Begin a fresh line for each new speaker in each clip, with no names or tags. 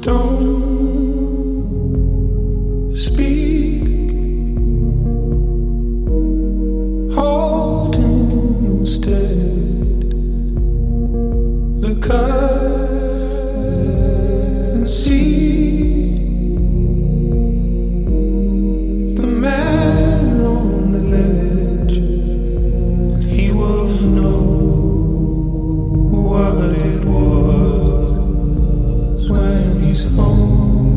Don't speak, hold instead. Look up and see the man on the ledge, and he will know what it was when he's home.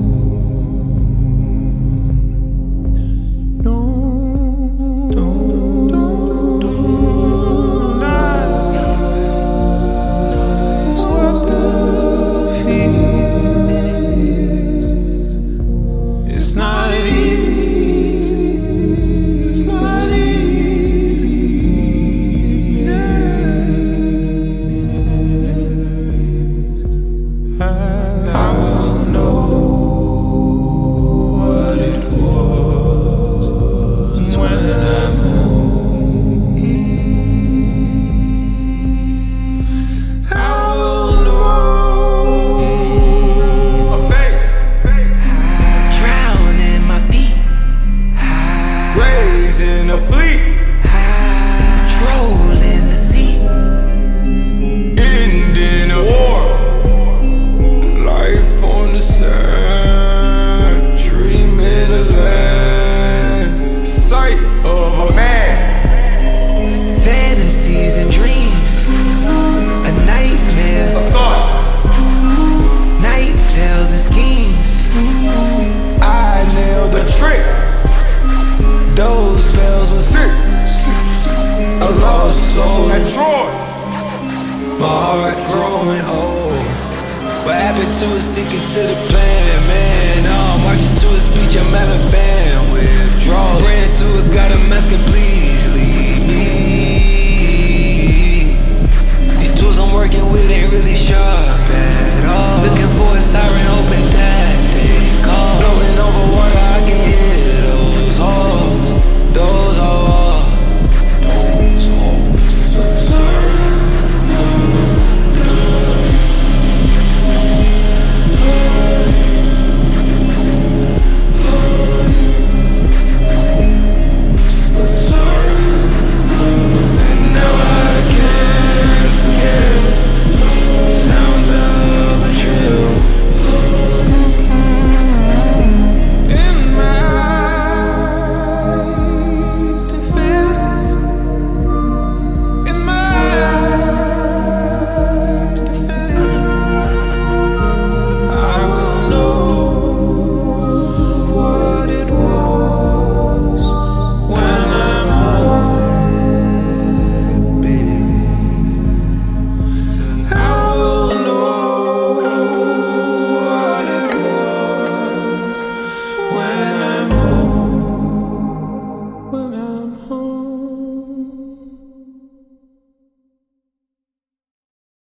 In a fleet,
patrolling the sea,
ending a war, life on the sand, dreaming a land, sight of a man,
fantasies and dreams, a nightmare,
a thought,
night tales and schemes.
I nailed the trick.
Those spells were
sick.
A lost soul
at Troy.
My heart growing old. What happened to it sticking to the plan, man? I'm marching to a speech, I'm having bandwidth draws. Ran to it, got a mask and please leave me. These tools I'm working with ain't really sharp at all.